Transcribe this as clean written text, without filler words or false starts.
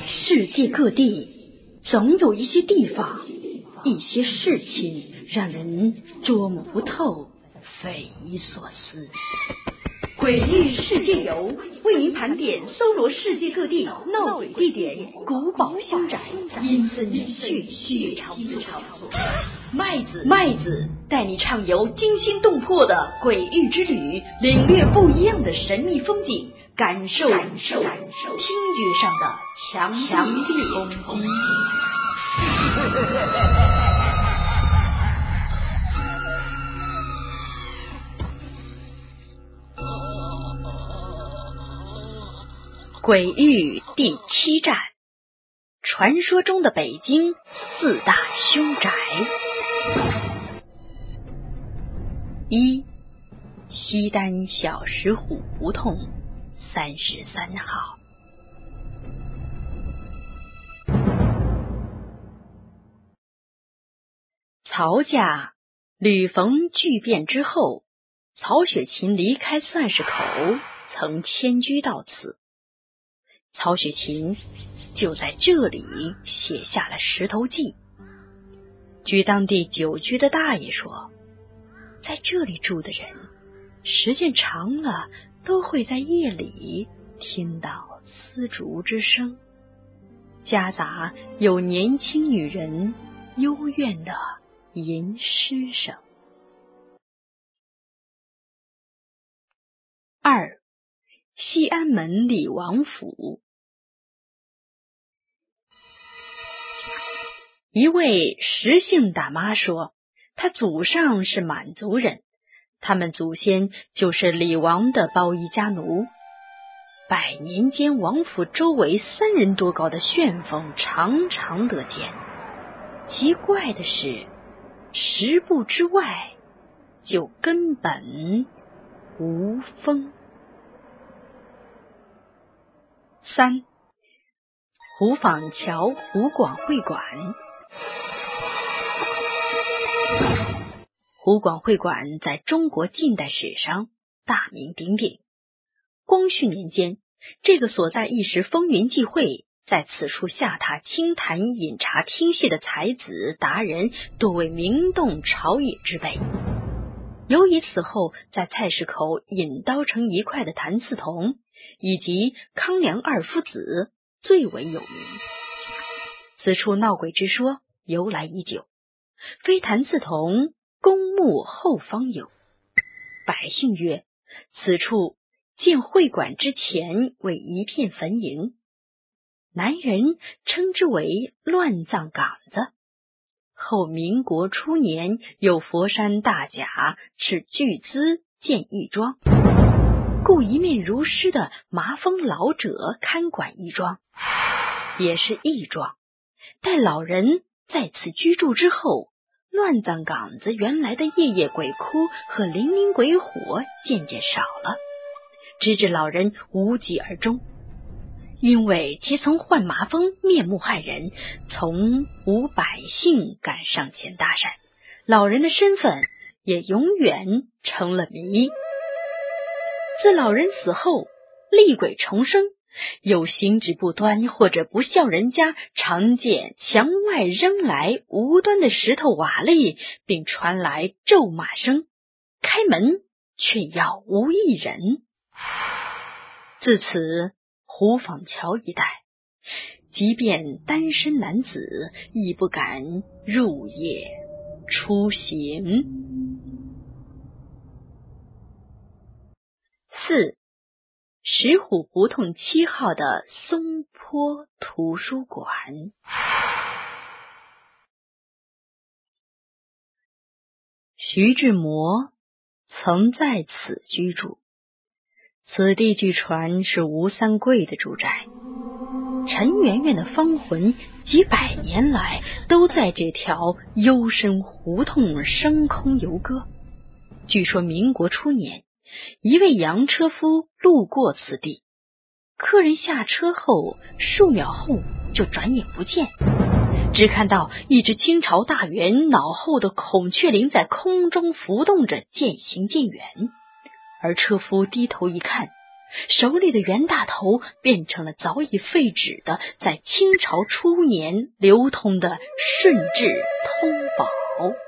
世界各地，总有一些地方，一些事情让人捉摸不透，匪夷所思。诡异世界游为您盘点搜罗世界各地闹鬼地点、古堡凶宅、阴森血血场所。麦子带你畅游惊心动魄的诡异之旅，领略不一样的神秘风景，感受听觉上的强烈冲击。鬼域第7站，传说中的北京4大凶宅。1. 西单小石虎胡同33号。曹家吕冯巨变之后，曹雪芹离开算是口，曾迁居到此。曹雪芹就在这里写下了《石头记》。据当地久居的大爷说，在这里住的人时间长了，都会在夜里听到丝竹之声，夹杂有年轻女人幽怨的吟诗声。2. 西安门李王府。一位石姓大妈说，她祖上是满族人，他们祖先就是李王的包衣家奴。100年间，王府周围3人多高的旋风常常得见。奇怪的是，10步之外就根本无风。3. 湖坊桥湖广会馆。湖广会馆在中国近代史上大名鼎鼎。光绪年间，这个所在一时风云际会，在此处下榻清谈饮茶听戏的才子达人多为名动朝野之辈。尤以此后在菜市口引刀成一块的谭嗣同以及康梁2父子最为有名。此处闹鬼之说由来已久，非谭嗣同公墓后方有。百姓曰，此处建会馆之前为一片坟茔，南人称之为乱葬岗子。后民国初年，有佛山大甲斥巨资建义庄，故一面如狮的麻风老者看管义庄，也是义庄。待老人在此居住之后，乱葬岗子原来的夜夜鬼哭和灵灵鬼火渐渐少了，直至老人无疾而终。因为其曾患麻风，面目骇人，从无百姓敢上前搭讪，老人的身份也永远成了谜。自老人死后，厉鬼重生，有行止不端或者不孝人家，常见墙外扔来无端的石头瓦砾，并传来咒骂声，开门却要无一人。自此湖坊桥一带，即便单身男子亦不敢入夜出行。4. 石虎胡同7号的松坡图书馆。徐志摩曾在此居住，此地据传是吴三桂的住宅。陈圆圆的芳魂几百年来都在这条幽深胡同升空游歌。据说民国初年，一位洋车夫路过此地，客人下车后数秒后就转眼不见，只看到一只清朝大员脑后的孔雀翎在空中浮动着，渐行渐远。而车夫低头一看， 手里的袁大头变成了早已废止的在清朝初年流通的顺治通宝。